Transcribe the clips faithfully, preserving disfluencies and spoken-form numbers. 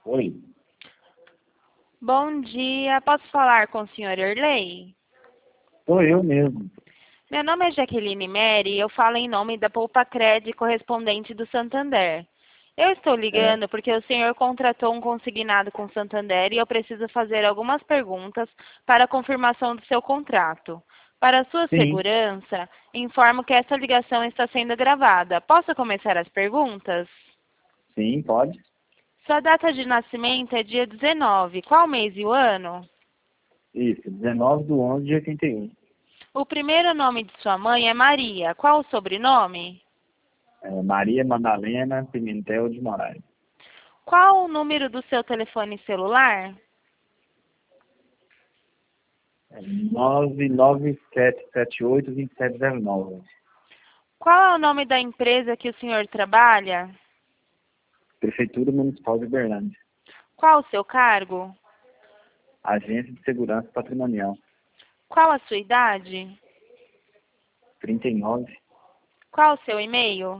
Oi, Bom dia, posso falar com o senhor Erlei? sou eu mesmo. Meu nome é Jaqueline Meri e eu falo em nome da Poupa Cred correspondente do Santander. Eu estou É, ligando porque o senhor contratou um consignado com o Santander e eu preciso fazer algumas perguntas para a confirmação do seu contrato. Para sua sim, segurança, informo que essa ligação está sendo gravada. Posso começar as perguntas? sim, pode. Sua data de nascimento é dia dezenove. Qual mês e o ano? Isso, dezenove de onze de oitenta e um. O primeiro nome de sua mãe é Maria. Qual o sobrenome? É, Maria Madalena Pimentel de Moraes. Qual o número do seu telefone celular? É, nove nove sete sete oito, dois sete zero nove. Qual é o nome da empresa que o senhor trabalha? Prefeitura Municipal de Uberlândia. Qual o seu cargo? Agência de Segurança Patrimonial. Qual a sua idade? trinta e nove. Qual o seu e-mail?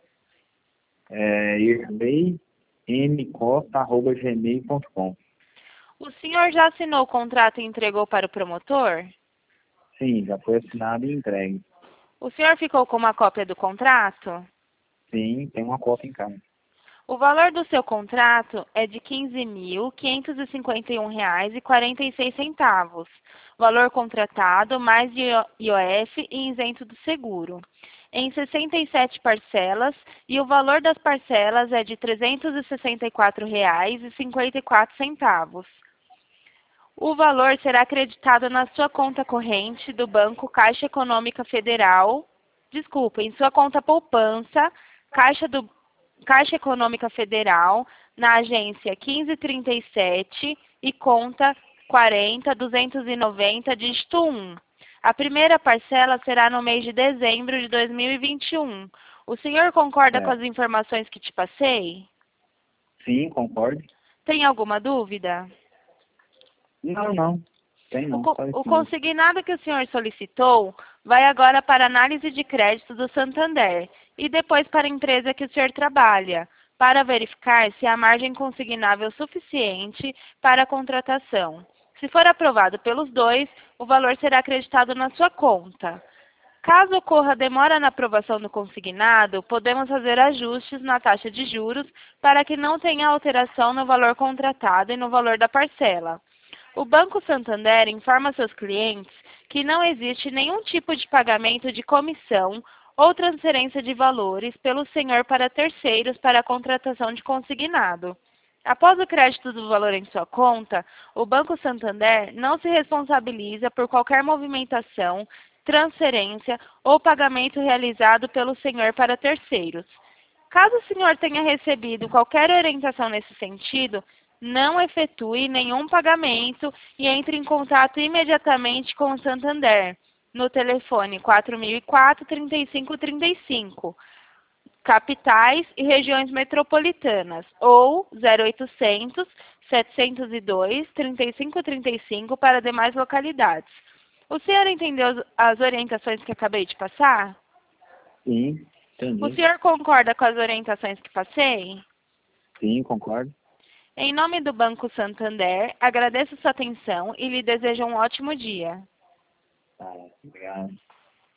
É, irlei m costa arroba gmail ponto com. O senhor já assinou o contrato e entregou para o promotor? Sim, já foi assinado e entregue. O senhor ficou com uma cópia do contrato? Sim, tem uma cópia em casa. O valor do seu contrato é de quinze mil quinhentos e cinquenta e um reais e quarenta e seis centavos. Valor contratado mais I O F e isento do seguro. Em sessenta e sete parcelas e o valor das parcelas é de trezentos e sessenta e quatro reais e cinquenta e quatro centavos. O valor será acreditado na sua conta corrente do Banco Caixa Econômica Federal, desculpa, em sua conta poupança, Caixa do Caixa Econômica Federal, na agência quinze trinta e sete e conta quarenta duzentos e noventa, dígito um. A primeira parcela será no mês de dezembro de dois mil e vinte e um. O senhor concorda com É, as informações que te passei? sim, concordo. Tem alguma dúvida? Não, não. Tem O, não, co- só o isso mesmo. consignado que o senhor solicitou vai agora para análise de crédito do Santander e depois para a empresa que o senhor trabalha, para verificar se há margem consignável suficiente para a contratação. Se for aprovado pelos dois, o valor será acreditado na sua conta. Caso ocorra demora na aprovação do consignado, podemos fazer ajustes na taxa de juros para que não tenha alteração no valor contratado e no valor da parcela. O Banco Santander informa seus clientes que não existe nenhum tipo de pagamento de comissão ou transferência de valores pelo senhor para terceiros para a contratação de consignado. Após o crédito do valor em sua conta, o Banco Santander não se responsabiliza por qualquer movimentação, transferência ou pagamento realizado pelo senhor para terceiros. Caso o senhor tenha recebido qualquer orientação nesse sentido, não efetue nenhum pagamento e entre em contato imediatamente com o Santander no telefone quatro mil e quatro, trinta e cinco trinta e cinco, capitais e regiões metropolitanas, ou zero oitocentos, setecentos e dois, trinta e cinco trinta e cinco para demais localidades. O senhor entendeu as orientações que acabei de passar? Sim, O entendi. senhor concorda com as orientações que passei? Sim, concordo. Em nome do Banco Santander, agradeço sua atenção e lhe desejo um ótimo dia. Tá, obrigado.